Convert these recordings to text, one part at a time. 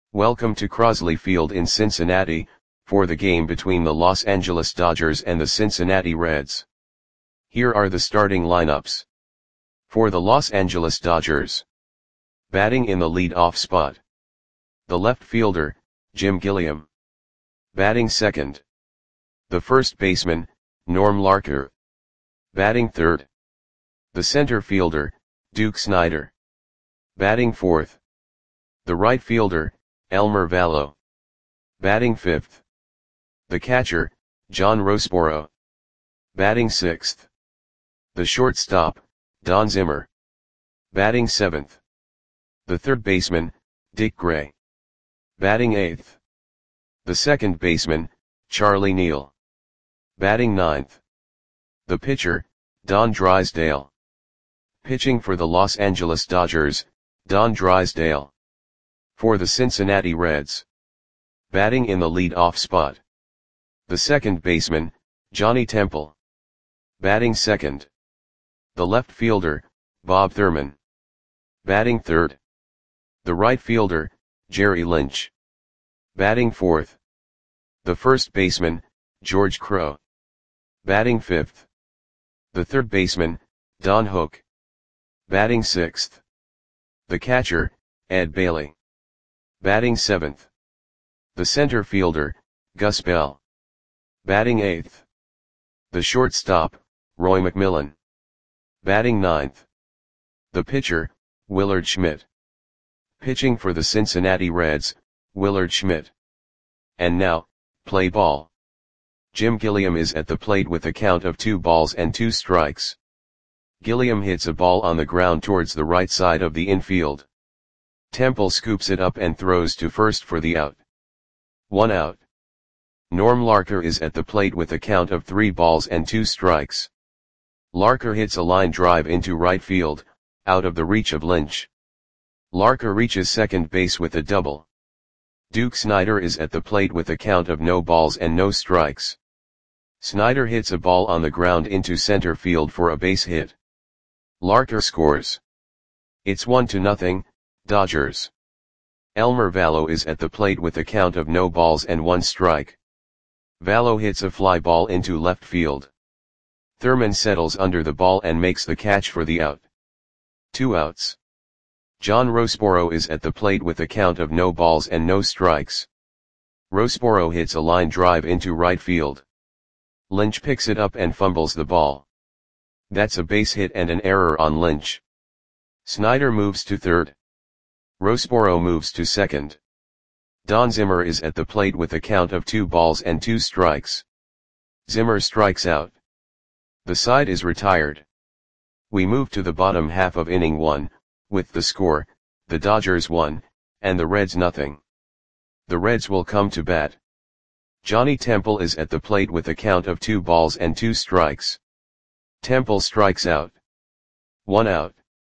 Welcome to Crosley Field in Cincinnati, for the game between the Los Angeles Dodgers and the Cincinnati Reds. Here are the starting lineups. For the Los Angeles Dodgers. Batting in the lead-off spot. The left fielder, Jim Gilliam. Batting second. The first baseman, Norm Larker. Batting third. The center fielder, Duke Snider. Batting fourth. The right fielder, Elmer Valo. Batting fifth. The catcher, John Roseboro. Batting sixth. The shortstop, Don Zimmer. Batting seventh. The third baseman, Dick Gray. Batting eighth. The second baseman, Charlie Neal. Batting ninth. The pitcher, Don Drysdale. Pitching for the Los Angeles Dodgers, Don Drysdale. For the Cincinnati Reds. Batting in the lead-off spot. The second baseman, Johnny Temple. Batting second. The left fielder, Bob Thurman. Batting third. The right fielder, Jerry Lynch. Batting fourth. The first baseman, George Crowe. Batting fifth. The third baseman, Don Hook. Batting sixth. The catcher, Ed Bailey. Batting seventh. The center fielder, Gus Bell. Batting eighth. The shortstop, Roy McMillan. Batting ninth. The pitcher, Willard Schmidt. Pitching for the Cincinnati Reds, Willard Schmidt. And now, play ball. Jim Gilliam is at the plate with a count of 2-2. Gilliam hits a ball on the ground towards the right side of the infield. Temple scoops it up and throws to first for the out. 1 out. Norm Larker is at the plate with a count of 3-2. Larker hits a line drive into right field, out of the reach of Lynch. Larker reaches second base with a double. Duke Snider is at the plate with a count of 0-2. Snider hits a ball on the ground into center field for a base hit. Larker scores. It's 1-0, Dodgers. Elmer Valo is at the plate with a count of 0-1. Valo hits a fly ball into left field. Thurman settles under the ball and makes the catch for the out. 2 outs. John Roseboro is at the plate with a count of 0-0. Roseboro hits a line drive into right field. Lynch picks it up and fumbles the ball. That's a base hit and an error on Lynch. Snider moves to third. Roseboro moves to second. Don Zimmer is at the plate with a count of 2-2. Zimmer strikes out. The side is retired. We move to the bottom half of inning 1, with the score, the Dodgers 1, and the Reds 0. The Reds will come to bat. Johnny Temple is at the plate with a count of 2-2. Temple strikes out. 1 out.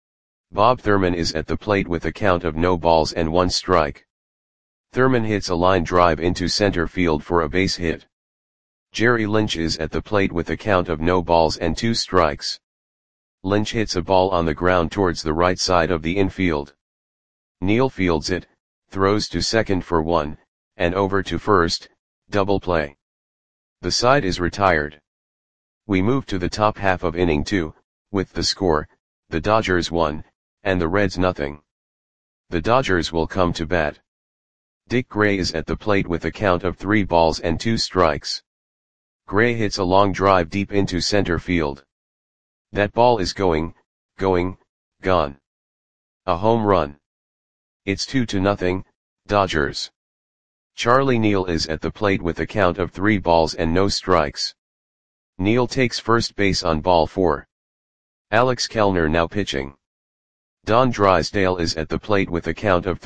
Bob Thurman is at the plate with a count of 0-1. Thurman hits a line drive into center field for a base hit. Jerry Lynch is at the plate with a count of 0-2. Lynch hits a ball on the ground towards the right side of the infield. Neal fields it, throws to second for 1, and over to first, double play. The side is retired. We move to the top half of inning 2, with the score, the Dodgers 1, and the Reds 0. The Dodgers will come to bat. Dick Gray is at the plate with a count of 3-2. Gray hits a long drive deep into center field. That ball is going, gone. A home run. It's 2-0, Dodgers. Charlie Neal is at the plate with a count of 3-0. Neal takes first base on ball 4. Alex Kellner now pitching. Don Drysdale is at the plate with a count of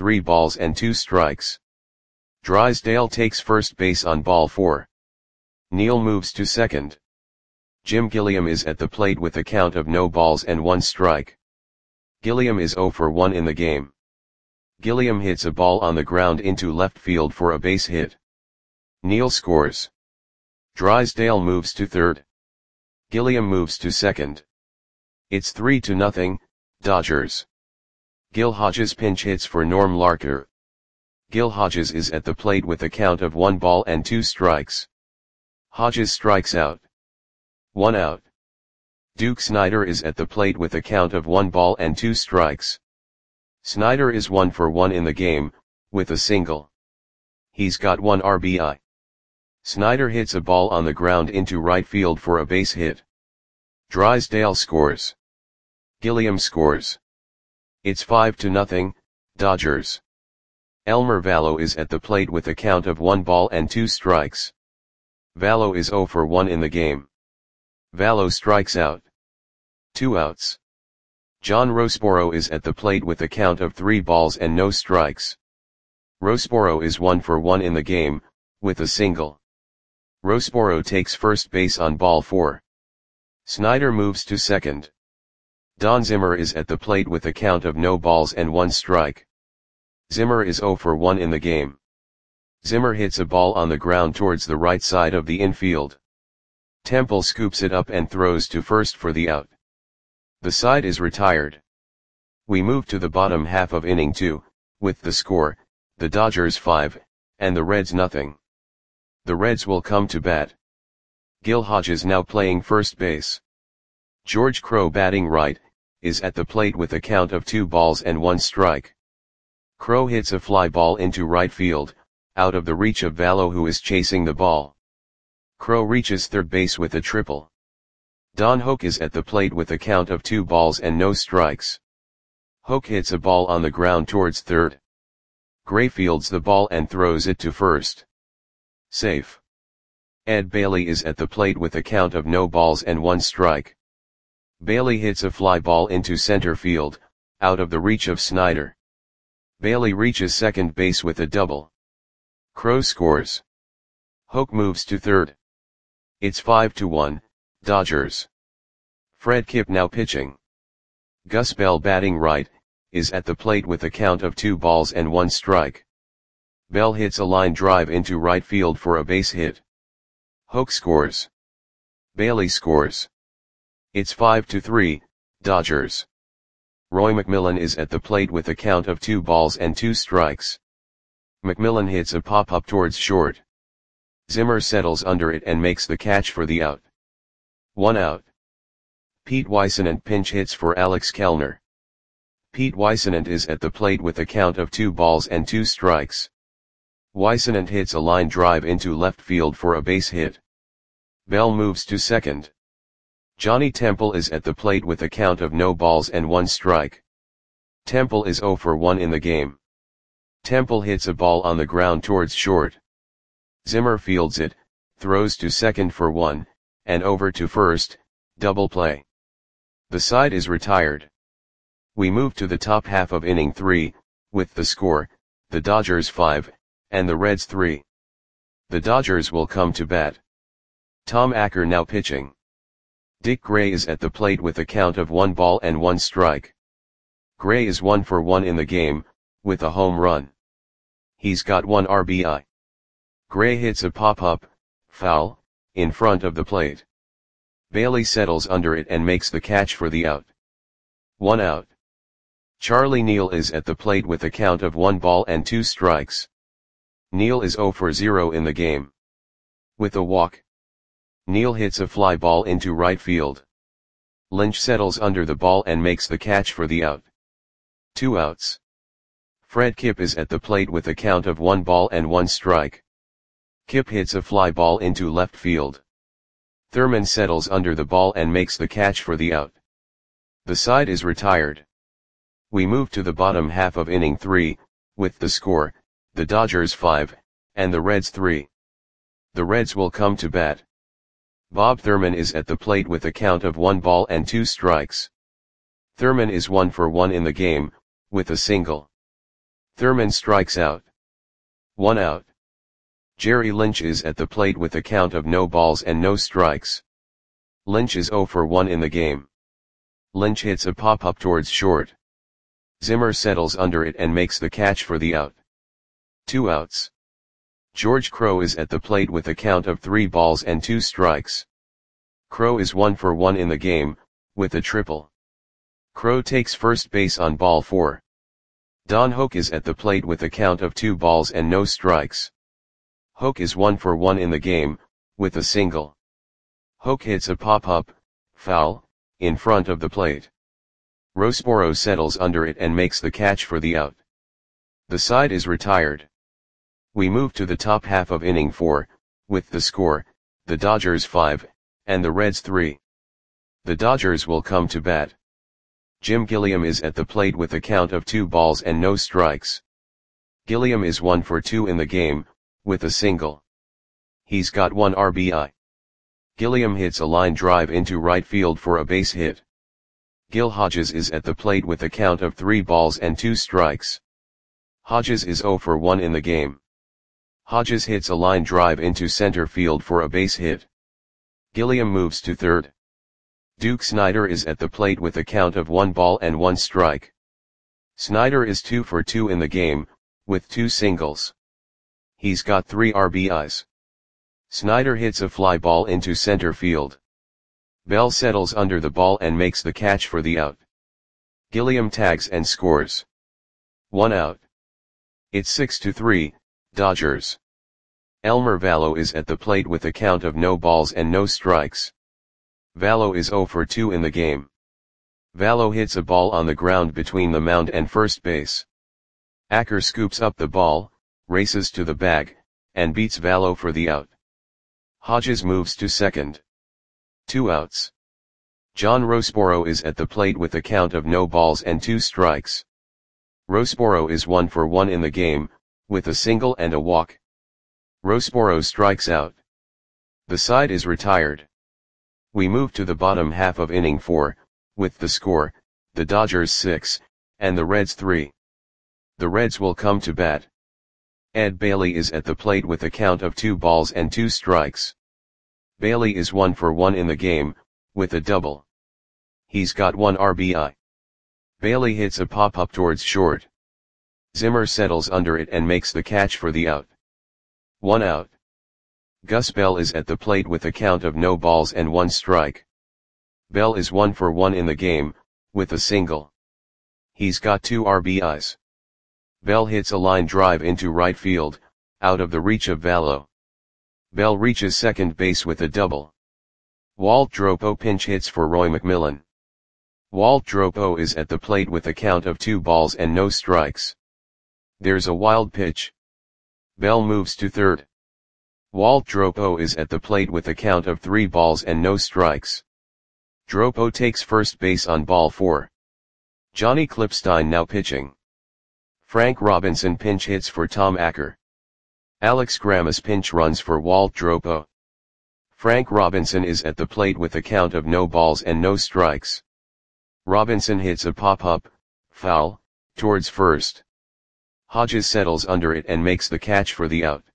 3-2. Drysdale takes first base on ball 4. Neal moves to second. Jim Gilliam is at the plate with a count of 0-1. Gilliam is 0 for 1 in the game. Gilliam hits a ball on the ground into left field for a base hit. Neal scores. Drysdale moves to third. Gilliam moves to second. It's 3-0, Dodgers. Gil Hodges pinch hits for Norm Larker. Gil Hodges is at the plate with a count of 1 ball and 2 strikes. Hodges strikes out. 1 out. Duke Snider is at the plate with a count of 1 ball and 2 strikes. Snider is 1 for 1 in the game, with a single. He's got 1 RBI. Snider hits a ball on the ground into right field for a base hit. Drysdale scores. Gilliam scores. It's 5-0, Dodgers. Elmer Valo is at the plate with a count of 1 ball and 2 strikes. Valo is 0 for 1 in the game. Valo strikes out. 2 outs. John Rossboro is at the plate with a count of 3 balls and no strikes. Rossboro is 1 for 1 in the game, with a single. Rossboro takes first base on ball 4. Snider moves to second. Don Zimmer is at the plate with a count of no balls and 1 strike. Zimmer is 0 for 1 in the game. Zimmer hits a ball on the ground towards the right side of the infield. Temple scoops it up and throws to first for the out. The side is retired. We move to the bottom half of inning 2, with the score, the Dodgers 5, and the Reds nothing. The Reds will come to bat. Gil Hodges now playing first base. George Crowe batting right, is at the plate with a count of 2 balls and 1 strike. Crowe hits a fly ball into right field, out of the reach of Valo who is chasing the ball. Crowe reaches third base with a triple. Don Hoak is at the plate with a count of 2 balls and no strikes. Hoak hits a ball on the ground towards third. Gray fields the ball and throws it to first. Safe. Ed Bailey is at the plate with a count of no balls and 1 strike. Bailey hits a fly ball into center field, out of the reach of Snider. Bailey reaches second base with a double. Crowe scores. Hoak moves to third. It's 5-1, Dodgers. Fred Kipp now pitching. Gus Bell batting right, is at the plate with a count of 2 balls and 1 strike. Bell hits a line drive into right field for a base hit. Hoak scores. Bailey scores. It's 5-3, Dodgers. Roy McMillan is at the plate with a count of 2 balls and 2 strikes. McMillan hits a pop-up towards short. Zimmer settles under it and makes the catch for the out. 1 out. Pete Weissenant pinch hits for Alex Kellner. Pete Weissenant is at the plate with a count of 2 balls and 2 strikes. Weissenant hits a line drive into left field for a base hit. Bell moves to second. Johnny Temple is at the plate with a count of no balls and 1 strike. Temple is 0 for 1 in the game. Temple hits a ball on the ground towards short. Zimmer fields it, throws to second for 1, and over to first, double play. The side is retired. We move to the top half of inning 3, with the score, the Dodgers 5, and the Reds 3. The Dodgers will come to bat. Tom Acker now pitching. Dick Gray is at the plate with a count of 1 ball and 1 strike. Gray is 1 for 1 in the game, with a home run. He's got 1 RBI. Gray hits a pop-up, foul, in front of the plate. Bailey settles under it and makes the catch for the out. 1 out. Charlie Neal is at the plate with a count of 1 ball and 2 strikes. Neal is 0 for 0 in the game. With a walk. Neal hits a fly ball into right field. Lynch settles under the ball and makes the catch for the out. 2 outs. Fred Kipp is at the plate with a count of 1 ball and 1 strike. Kipp hits a fly ball into left field. Thurman settles under the ball and makes the catch for the out. The side is retired. We move to the bottom half of inning 3, with the score, the Dodgers 5, and the Reds 3. The Reds will come to bat. Bob Thurman is at the plate with a count of 1 ball and 2 strikes. Thurman is 1 for 1 in the game, with a single. Thurman strikes out. 1 out. Jerry Lynch is at the plate with a count of no balls and no strikes. Lynch is 0 for 1 in the game. Lynch hits a pop-up towards short. Zimmer settles under it and makes the catch for the out. 2 outs. George Crowe is at the plate with a count of 3 balls and 2 strikes. Crowe is 1 for 1 in the game, with a triple. Crowe takes first base on ball 4. Don Hoak is at the plate with a count of 2 balls and no strikes. Hoak is 1 for 1 in the game, with a single. Hoak hits a pop-up, foul, in front of the plate. Roseboro settles under it and makes the catch for the out. The side is retired. We move to the top half of inning 4, with the score, the Dodgers 5, and the Reds 3. The Dodgers will come to bat. Jim Gilliam is at the plate with a count of 2 balls and no strikes. Gilliam is 1 for 2 in the game, with a single. He's got 1 RBI. Gilliam hits a line drive into right field for a base hit. Gil Hodges is at the plate with a count of 3 balls and 2 strikes. Hodges is 0 for 1 in the game. Hodges hits a line drive into center field for a base hit. Gilliam moves to third. Duke Snider is at the plate with a count of 1 ball and 1 strike. Snider is 2 for 2 in the game, with 2 singles. He's got 3 RBIs. Snider hits a fly ball into center field. Bell settles under the ball and makes the catch for the out. Gilliam tags and scores. 1 out. It's 6-3, Dodgers. Elmer Vallo is at the plate with a count of no balls and no strikes. Vallo is 0 for 2 in the game. Vallo hits a ball on the ground between the mound and first base. Acker scoops up the ball, races to the bag, and beats Vallo for the out. Hodges moves to second. 2 outs. John Roseboro is at the plate with a count of no balls and 2 strikes. Roseboro is 1 for 1 in the game, with a single and a walk. Roseboro strikes out. The side is retired. We move to the bottom half of inning 4, with the score, the Dodgers 6, and the Reds 3. The Reds will come to bat. Ed Bailey is at the plate with a count of 2 balls and 2 strikes. Bailey is 1 for 1 in the game, with a double. He's got 1 RBI. Bailey hits a pop-up towards short. Zimmer settles under it and makes the catch for the out. 1 out. Gus Bell is at the plate with a count of no balls and 1 strike. Bell is 1 for 1 in the game, with a single. He's got 2 RBIs. Bell hits a line drive into right field, out of the reach of Vallo. Bell reaches second base with a double. Walt Dropo pinch hits for Roy McMillan. Walt Dropo is at the plate with a count of 2 balls and no strikes. There's a wild pitch. Bell moves to third. Walt Dropo is at the plate with a count of 3 balls and no strikes. Dropo takes first base on ball 4. Johnny Klipstein now pitching. Frank Robinson pinch hits for Tom Acker. Alex Grammas pinch runs for Walt Dropo. Frank Robinson is at the plate with a count of no balls and no strikes. Robinson hits a pop-up, foul, towards first. Hodges settles under it and makes the catch for the out.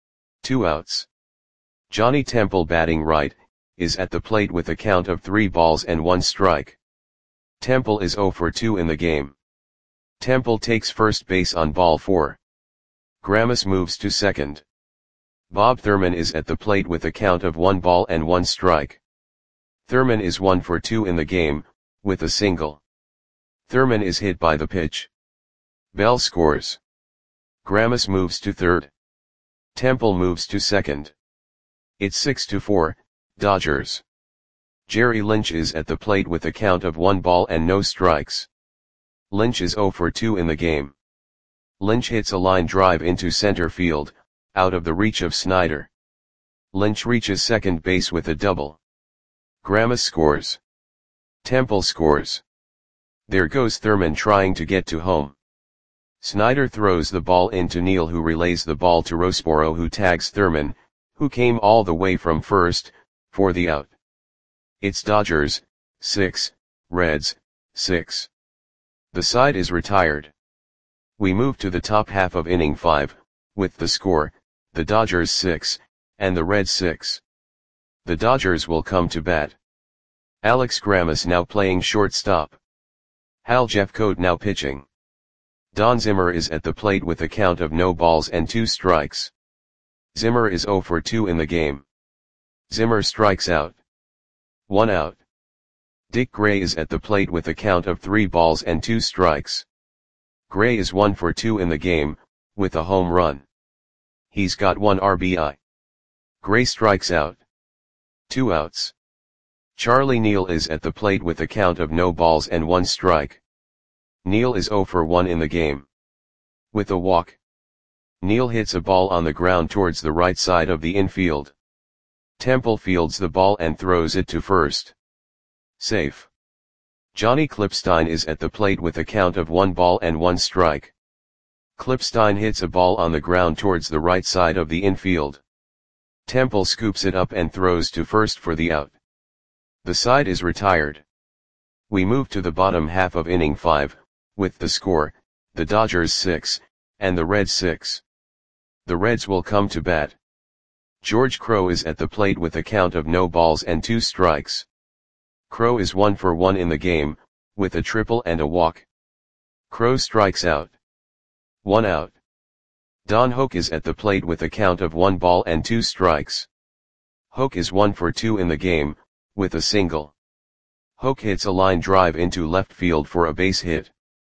2 outs. Johnny Temple batting right, is at the plate with a count of 3 balls and 1 strike. Temple is 0 for 2 in the game. Temple takes first base on ball 4. Grammas moves to second. Bob Thurman is at the plate with a count of 1 ball and 1 strike. Thurman is 1 for 2 in the game, with a single. Thurman is hit by the pitch. Bell scores. Grammas moves to third. Temple moves to second. It's 6-4, Dodgers. Jerry Lynch is at the plate with a count of 1 ball and no strikes. Lynch is 0 for 2 in the game. Lynch hits a line drive into center field, out of the reach of Snider. Lynch reaches second base with a double. Grammas scores. Temple scores. There goes Thurman trying to get to home. Snider throws the ball into Neal, who relays the ball to Roseboro, who tags Thurman, who came all the way from first, for the out. It's Dodgers 6, Reds 6. The side is retired. We move to the top half of inning 5, with the score, the Dodgers 6, and the Reds 6. The Dodgers will come to bat. Alex Grammas now playing shortstop. Hal Jeffcoat now pitching. Don Zimmer is at the plate with a count of no balls and 2 strikes. Zimmer is 0 for 2 in the game. Zimmer strikes out. 1 out. Dick Gray is at the plate with a count of 3 balls and 2 strikes. Gray is 1 for 2 in the game, with a home run. He's got 1 RBI. Gray strikes out. 2 outs. Charlie Neal is at the plate with a count of no balls and 1 strike. Neal is 0 for 1 in the game. With a walk. Neal hits a ball on the ground towards the right side of the infield. Temple fields the ball and throws it to first. Safe. Johnny Klipstein is at the plate with a count of 1 ball and 1 strike. Klipstein hits a ball on the ground towards the right side of the infield. Temple scoops it up and throws to first for the out. The side is retired. We move to the bottom half of inning 5, with the score, the Dodgers 6, and the Reds 6. The Reds will come to bat. George Crowe is at the plate with a count of no balls and 2 strikes. Crowe is 1 for 1 in the game, with a triple and a walk. Crowe strikes out. 1 out. Don Hoak is at the plate with a count of 1 ball and 2 strikes. Hoak is 1 for 2 in the game, with a single. Hoak hits a line drive into left field for a base hit.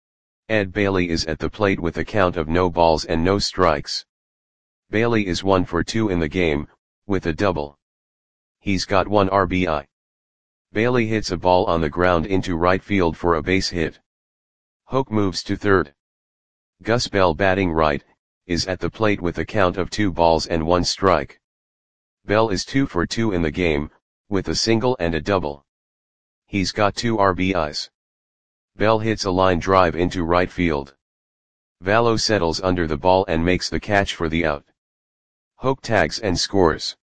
Ed Bailey is at the plate with a count of no balls and no strikes. Bailey is 1 for 2 in the game, with a double. He's got 1 RBI. Bailey hits a ball on the ground into right field for a base hit. Hoak moves to third. Gus Bell, batting right, is at the plate with a count of 2 balls and 1 strike. Bell is 2 for 2 in the game, with a single and a double. He's got 2 RBIs. Bell hits a line drive into right field. Vallo settles under the ball and makes the catch for the out. Hoak tags and scores.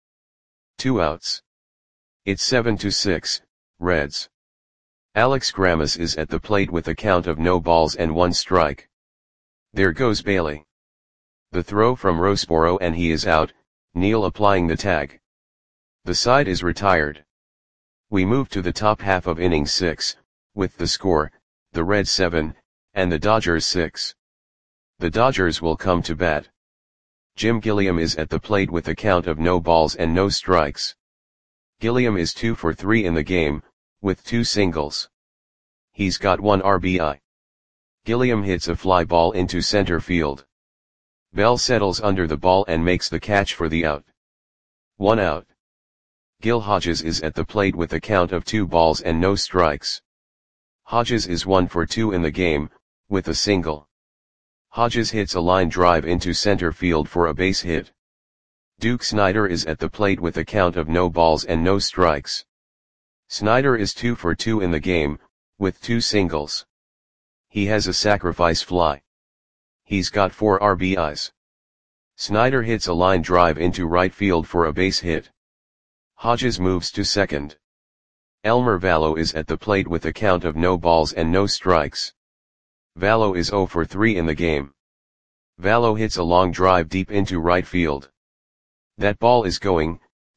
2 outs. It's 7-6, Reds. Alex Grammas is at the plate with a count of no balls and 1 strike. There goes Bailey. The throw from Roseboro and he is out, Neal applying the tag. The side is retired. We move to the top half of inning 6, with the score, the Reds 7, and the Dodgers 6. The Dodgers will come to bat. Jim Gilliam is at the plate with a count of no balls and no strikes. Gilliam is 2 for 3 in the game, with 2 singles. He's got 1 RBI. Gilliam hits a fly ball into center field. Bell settles under the ball and makes the catch for the out. 1 out. Gil Hodges is at the plate with a count of 2 balls and no strikes. Hodges is 1 for 2 in the game, with a single. Hodges hits a line drive into center field for a base hit. Duke Snider is at the plate with a count of no balls and no strikes. Snider is 2 for 2 in the game, with 2 singles. He has a sacrifice fly. He's got 4 RBIs. Snider hits a line drive into right field for a base hit. Hodges moves to second. Elmer Vallo is at the plate with a count of no balls and no strikes. Vallo is 0 for 3 in the game. Vallo hits a long drive deep into right field. That ball is gone.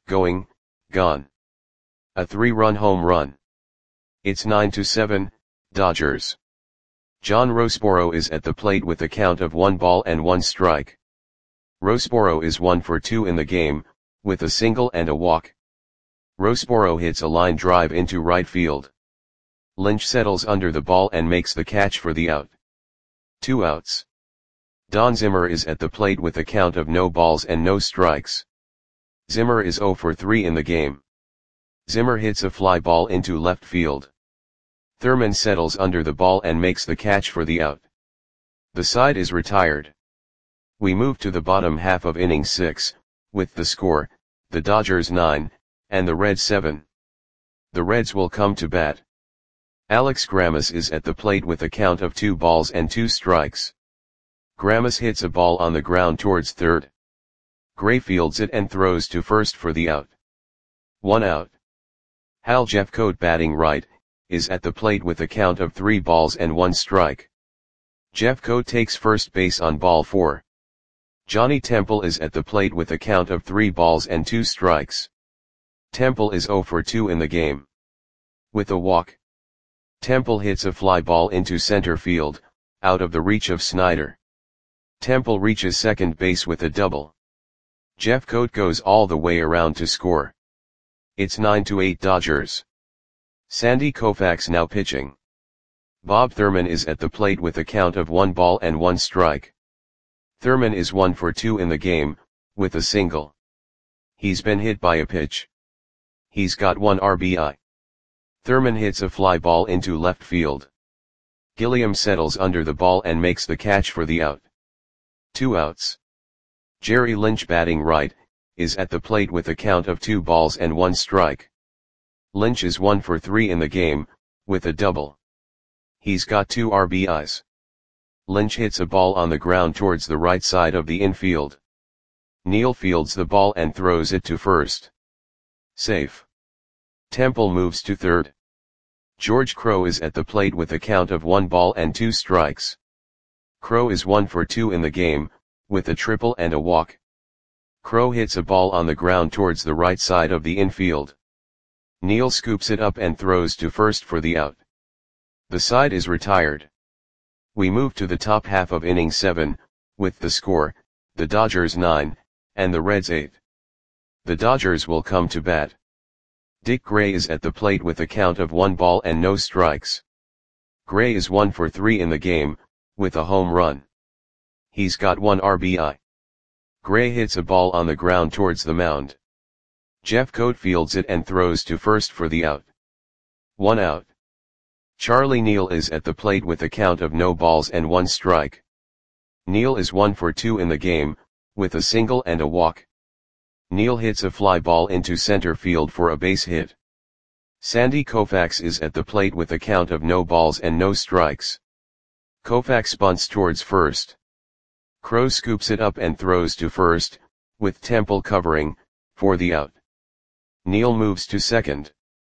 A 3-run home run. It's 9-7, Dodgers. John Roseboro is at the plate with a count of 1 ball and 1 strike. Roseboro is 1 for 2 in the game, with a single and a walk. Roseboro hits a line drive into right field. Lynch settles under the ball and makes the catch for the out. 2 outs. Don Zimmer is at the plate with a count of no balls and no strikes. Zimmer is 0 for 3 in the game. Zimmer hits a fly ball into left field. Thurman settles under the ball and makes the catch for the out. The side is retired. We move to the bottom half of inning 6, with the score, the Dodgers 9, and the Reds 7. The Reds will come to bat. Alex Grammas is at the plate with a count of 2 balls and 2 strikes. Grammas hits a ball on the ground towards third. Gray fields it and throws to first for the out. 1 out. Hal Jeffcoat, batting right, is at the plate with a count of 3 balls and 1 strike. Jeffcoat takes first base on ball 4. Johnny Temple is at the plate with a count of 3 balls and 2 strikes. Temple is 0 for 2 in the game. With a walk. Temple hits a fly ball into center field, out of the reach of Snider. Temple reaches second base with a double. Jeffcoat goes all the way around to score. It's 9-8 Dodgers. Sandy Koufax now pitching. Bob Thurman is at the plate with a count of 1 ball and 1 strike. Thurman is 1 for 2 in the game, with a single. He's been hit by a pitch. He's got 1 RBI. Thurman hits a fly ball into left field. Gilliam settles under the ball and makes the catch for the out. 2 outs. Jerry Lynch, batting right, is at the plate with a count of 2 balls and 1 strike. Lynch is 1 for 3 in the game, with a double. He's got 2 RBIs. Lynch hits a ball on the ground towards the right side of the infield. Neal fields the ball and throws it to first. Safe. Temple moves to third. George Crowe is at the plate with a count of 1 ball and 2 strikes. Crowe is 1 for 2 in the game, with a triple and a walk. Crowe hits a ball on the ground towards the right side of the infield. Neal scoops it up and throws to first for the out. The side is retired. We move to the top half of inning 7, with the score, the Dodgers 9, and the Reds 8. The Dodgers will come to bat. Dick Gray is at the plate with a count of 1 ball and no strikes. Gray is 1 for 3 in the game, with a home run. He's got 1 RBI. Gray hits a ball on the ground towards the mound. Jeffcoat fields it and throws to first for the out. 1 out. Charlie Neal is at the plate with a count of no balls and 1 strike. Neal is 1 for 2 in the game, with a single and a walk. Neal hits a fly ball into center field for a base hit. Sandy Koufax is at the plate with a count of no balls and no strikes. Koufax bunts towards first. Crowe scoops it up and throws to first, with Temple covering, for the out. Neal moves to second.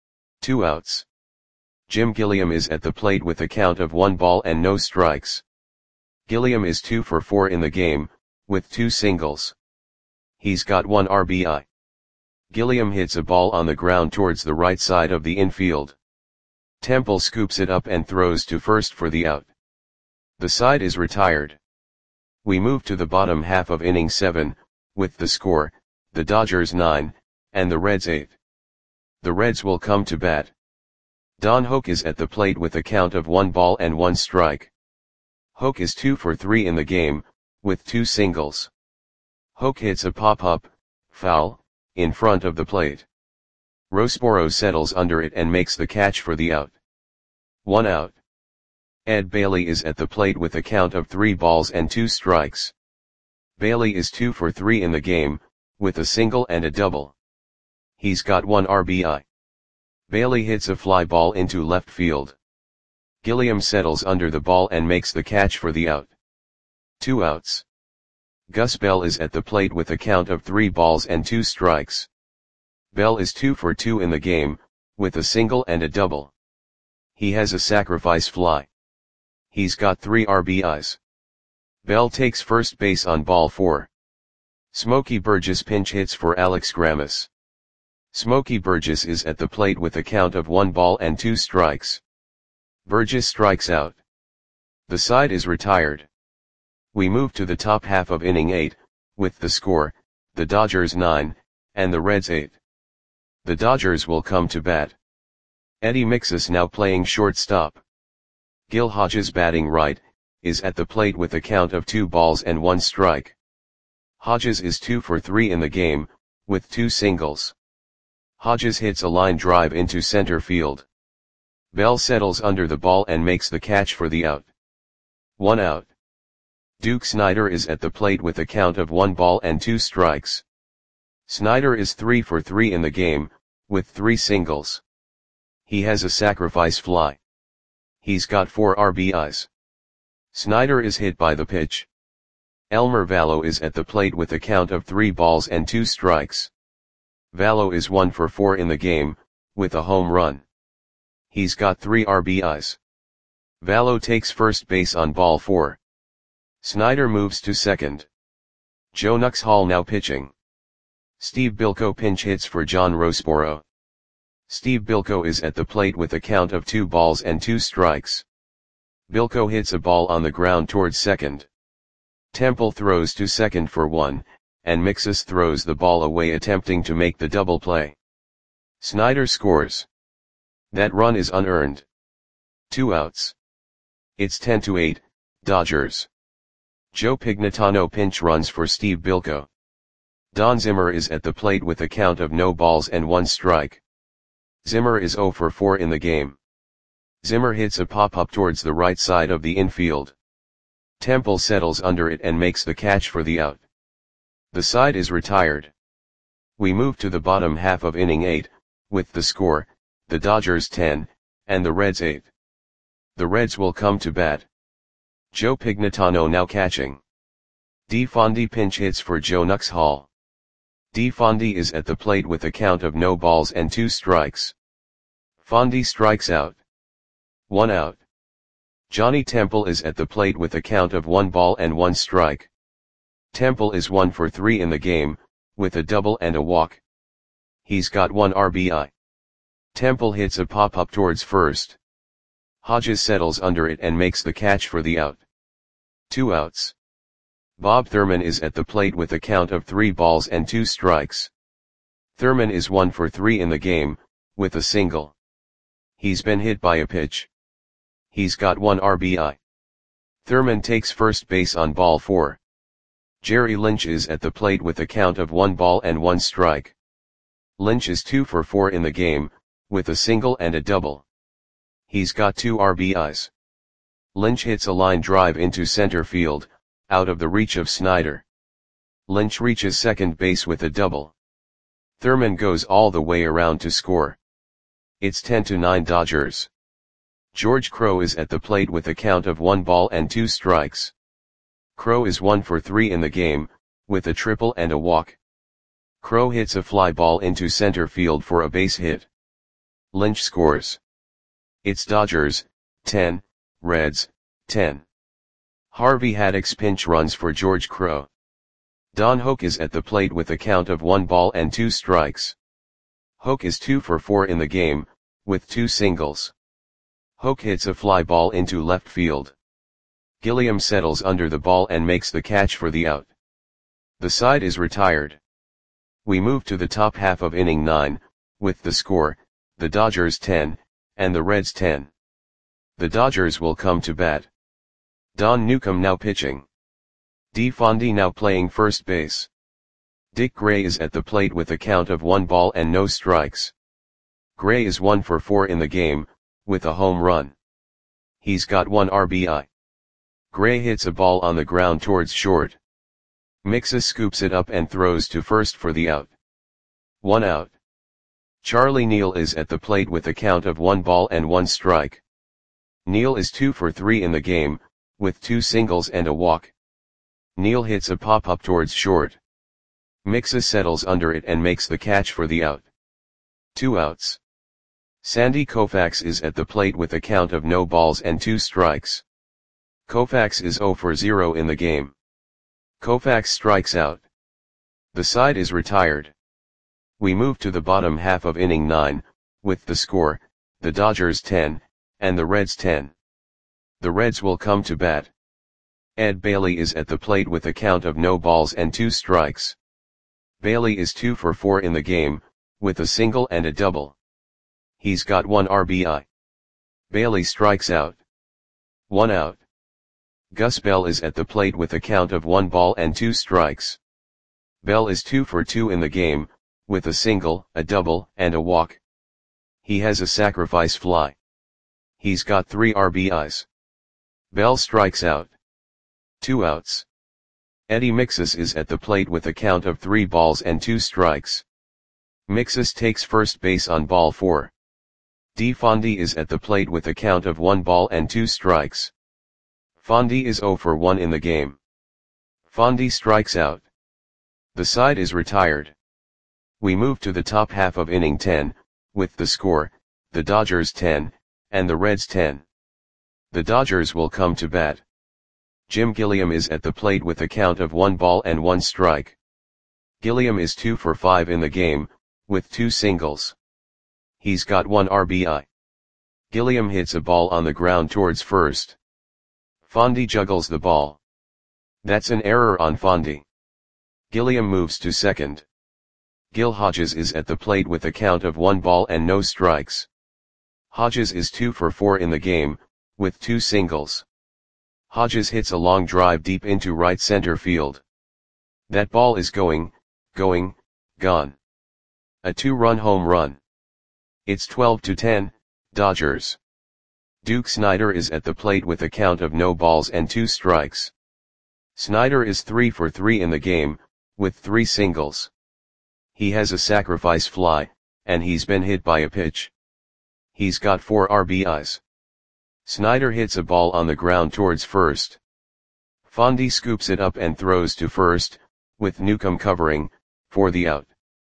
2 outs. Jim Gilliam is at the plate with a count of 1 ball and no strikes. Gilliam is 2 for 4 in the game, with 2 singles. He's got 1 RBI. Gilliam hits a ball on the ground towards the right side of the infield. Temple scoops it up and throws to first for the out. The side is retired. We move to the bottom half of inning 7, with the score, the Dodgers 9, and the Reds 8. The Reds will come to bat. Don Hoak is at the plate with a count of 1 ball and 1 strike. Hoak is 2 for 3 in the game, with 2 singles. Hoak hits a pop-up, foul, in front of the plate. Rosboro settles under it and makes the catch for the out. 1 out. Ed Bailey is at the plate with a count of 3 balls and 2 strikes. Bailey is 2 for 3 in the game, with a single and a double. He's got 1 RBI. Bailey hits a fly ball into left field. Gilliam settles under the ball and makes the catch for the out. 2 outs. Gus Bell is at the plate with a count of 3 balls and 2 strikes. Bell is 2 for 2 in the game, with a single and a double. He has a sacrifice fly. He's got 3 RBIs. Bell takes first base on ball 4. Smokey Burgess pinch hits for Alex Grammas. Smokey Burgess is at the plate with a count of 1 ball and 2 strikes. Burgess strikes out. The side is retired. We move to the top half of inning 8, with the score, the Dodgers 9, and the Reds 8. The Dodgers will come to bat. Eddie Mixus, now playing shortstop. Gil Hodges, batting right, is at the plate with a count of 2 balls and 1 strike. Hodges is 2 for 3 in the game, with 2 singles. Hodges hits a line drive into center field. Bell settles under the ball and makes the catch for the out. 1 out. Duke Snider is at the plate with a count of 1 ball and 2 strikes. Snider is 3 for 3 in the game, with 3 singles. He has a sacrifice fly. He's got 4 RBIs. Snider is hit by the pitch. Elmer Vallow is at the plate with a count of 3 balls and 2 strikes. Vallow is 1 for 4 in the game, with a home run. He's got 3 RBIs. Vallow takes first base on ball 4. Snider moves to second. Joe Nuxhall now pitching. Steve Bilko pinch hits for John Rosboro. Steve Bilko is at the plate with a count of 2 balls and 2 strikes. Bilko hits a ball on the ground towards second. Temple throws to second for 1, and Mixus throws the ball away attempting to make the double play. Snider scores. That run is unearned. 2 outs. It's 10-8, Dodgers. Joe Pignatano pinch runs for Steve Bilko. Don Zimmer is at the plate with a count of no balls and 1 strike. Zimmer is 0 for 4 in the game. Zimmer hits a pop-up towards the right side of the infield. Temple settles under it and makes the catch for the out. The side is retired. We move to the bottom half of inning 8, with the score, the Dodgers 10, and the Reds 8. The Reds will come to bat. Joe Pignatano now catching. DeFondy pinch hits for Joe Nuxhall. DeFondy is at the plate with a count of no balls and 2 strikes. Fondy strikes out. 1 out. Johnny Temple is at the plate with a count of 1 ball and 1 strike. Temple is 1 for 3 in the game, with a double and a walk. He's got 1 RBI. Temple hits a pop-up towards first. Hodges settles under it and makes the catch for the out. 2 outs. Bob Thurman is at the plate with a count of 3 balls and 2 strikes. Thurman is 1 for 3 in the game, with a single. He's been hit by a pitch. He's got 1 RBI. Thurman takes first base on ball 4. Jerry Lynch is at the plate with a count of 1 ball and 1 strike. Lynch is 2 for 4 in the game, with a single and a double. He's got 2 RBIs. Lynch hits a line drive into center field, out of the reach of Snyder. Lynch reaches second base with a double. Thurman goes all the way around to score. It's 10-9 Dodgers. George Crowe is at the plate with a count of 1 ball and 2 strikes. Crowe is 1 for 3 in the game, with a triple and a walk. Crowe hits a fly ball into center field for a base hit. Lynch scores. It's Dodgers, 10, Reds, 10. Harvey Haddix pinch runs for George Crowe. Don Hoak is at the plate with a count of 1 ball and 2 strikes. Hoak is 2 for 4 in the game, with 2 singles. Hoak hits a fly ball into left field. Gilliam settles under the ball and makes the catch for the out. The side is retired. We move to the top half of inning 9, with the score, the Dodgers 10, and the Reds 10. The Dodgers will come to bat. Don Newcombe now pitching. DeFondy now playing first base. Dick Gray is at the plate with a count of 1 ball and no strikes. Gray is 1 for 4 in the game, with a home run. He's got 1 RBI. Gray hits a ball on the ground towards short. Mixes scoops it up and throws to first for the out. 1 out. Charlie Neal is at the plate with a count of 1 ball and 1 strike. Neal is 2 for 3 in the game, with 2 singles and a walk. Neal hits a pop-up towards short. Mixes settles under it and makes the catch for the out. 2 outs. Sandy Koufax is at the plate with a count of no balls and 2 strikes. Koufax is 0 for 0 in the game. Koufax strikes out. The side is retired. We move to the bottom half of inning 9, with the score, the Dodgers 10, and the Reds 10. The Reds will come to bat. Ed Bailey is at the plate with a count of no balls and 2 strikes. Bailey is 2 for 4 in the game, with a single and a double. He's got 1 RBI. Bailey strikes out. 1 out. Gus Bell is at the plate with a count of 1 ball and 2 strikes. Bell is 2 for 2 in the game, with a single, a double, and a walk. He has a sacrifice fly. He's got 3 RBIs. Bell strikes out. 2 outs. Eddie Mixes is at the plate with a count of 3 balls and 2 strikes. Mixes takes first base on ball 4. DeFondy is at the plate with a count of 1 ball and 2 strikes. Fondy is 0 for 1 in the game. Fondy strikes out. The side is retired. We move to the top half of inning 10, with the score, the Dodgers 10, and the Reds 10. The Dodgers will come to bat. Jim Gilliam is at the plate with a count of 1 ball and 1 strike. Gilliam is 2 for 5 in the game, with 2 singles. He's got 1 RBI. Gilliam hits a ball on the ground towards first. Fondy juggles the ball. That's an error on Fondy. Gilliam moves to second. Gil Hodges is at the plate with a count of 1 ball and no strikes. Hodges is 2 for 4 in the game, with 2 singles. Hodges hits a long drive deep into right center field. That ball is going, gone. A 2-run home run. It's 12-10, Dodgers. Duke Snider is at the plate with a count of no balls and 2 strikes. Snider is 3 for 3 in the game, with 3 singles. He has a sacrifice fly, and he's been hit by a pitch. He's got 4 RBIs. Snider hits a ball on the ground towards first. Fondy scoops it up and throws to first, with Newcomb covering, for the out.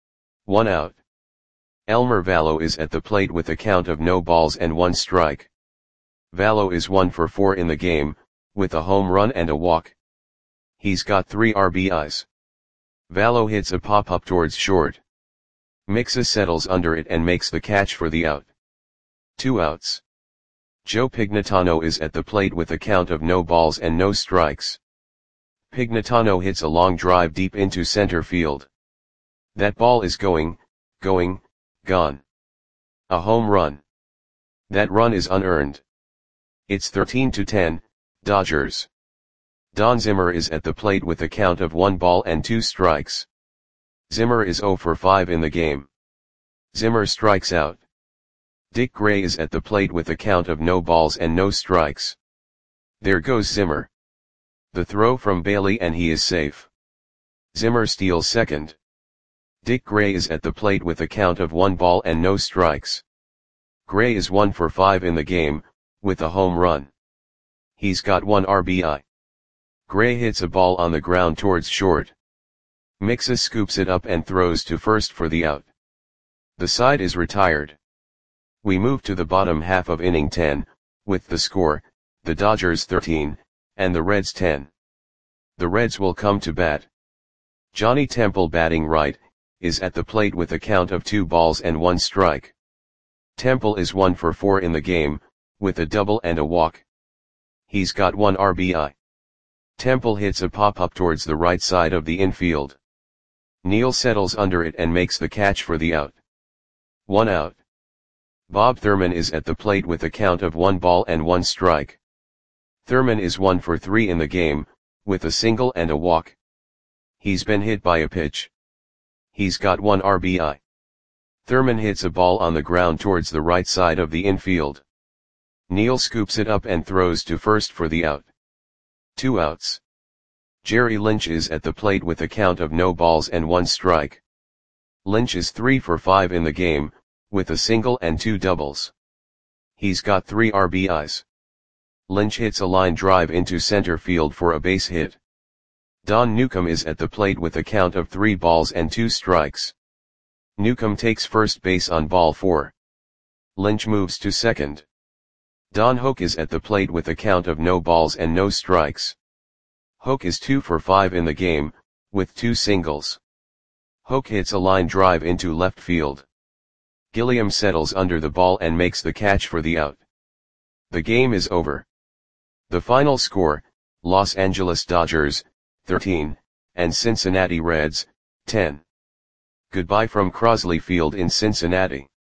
1 out. Elmer Valo is at the plate with a count of no balls and 1 strike. Valo is 1 for 4 in the game, with a home run and a walk. He's got 3 RBIs. Valo hits a pop-up towards short. Mixa settles under it and makes the catch for the out. 2 outs. Joe Pignatano is at the plate with a count of no balls and no strikes. Pignatano hits a long drive deep into center field. That ball is going, gone. A home run. That run is unearned. It's 13-10, Dodgers. Don Zimmer is at the plate with a count of 1 ball and 2 strikes. Zimmer is 0 for 5 in the game. Zimmer strikes out. Dick Gray is at the plate with a count of no balls and no strikes. There goes Zimmer. The throw from Bailey and he is safe. Zimmer steals second. Dick Gray is at the plate with a count of 1 ball and no strikes. Gray is 1 for 5 in the game, with a home run. He's got 1 RBI. Gray hits a ball on the ground towards short. Mixa scoops it up and throws to first for the out. The side is retired. We move to the bottom half of inning 10, with the score, the Dodgers 13, and the Reds 10. The Reds will come to bat. Johnny Temple, batting right, is at the plate with a count of 2 balls and 1 strike. Temple is 1 for 4 in the game, with a double and a walk. He's got 1 RBI. Temple hits a pop-up towards the right side of the infield. Neal settles under it and makes the catch for the out. 1 out. Bob Thurman is at the plate with a count of 1 ball and 1 strike. Thurman is 1 for 3 in the game, with a single and a walk. He's been hit by a pitch. He's got 1 RBI. Thurman hits a ball on the ground towards the right side of the infield. Neal scoops it up and throws to first for the out. 2 outs. Jerry Lynch is at the plate with a count of no balls and 1 strike. Lynch is 3 for 5 in the game, with a single and 2 doubles. He's got 3 RBIs. Lynch hits a line drive into center field for a base hit. Don Newcomb is at the plate with a count of 3 balls and 2 strikes. Newcomb takes first base on ball 4. Lynch moves to second. Don Hoak is at the plate with a count of no balls and no strikes. Hoak is 2 for 5 in the game, with 2 singles. Hoak hits a line drive into left field. Gilliam settles under the ball and makes the catch for the out. The game is over. The final score, Los Angeles Dodgers, 13, and Cincinnati Reds, 10. Goodbye from Crosley Field in Cincinnati.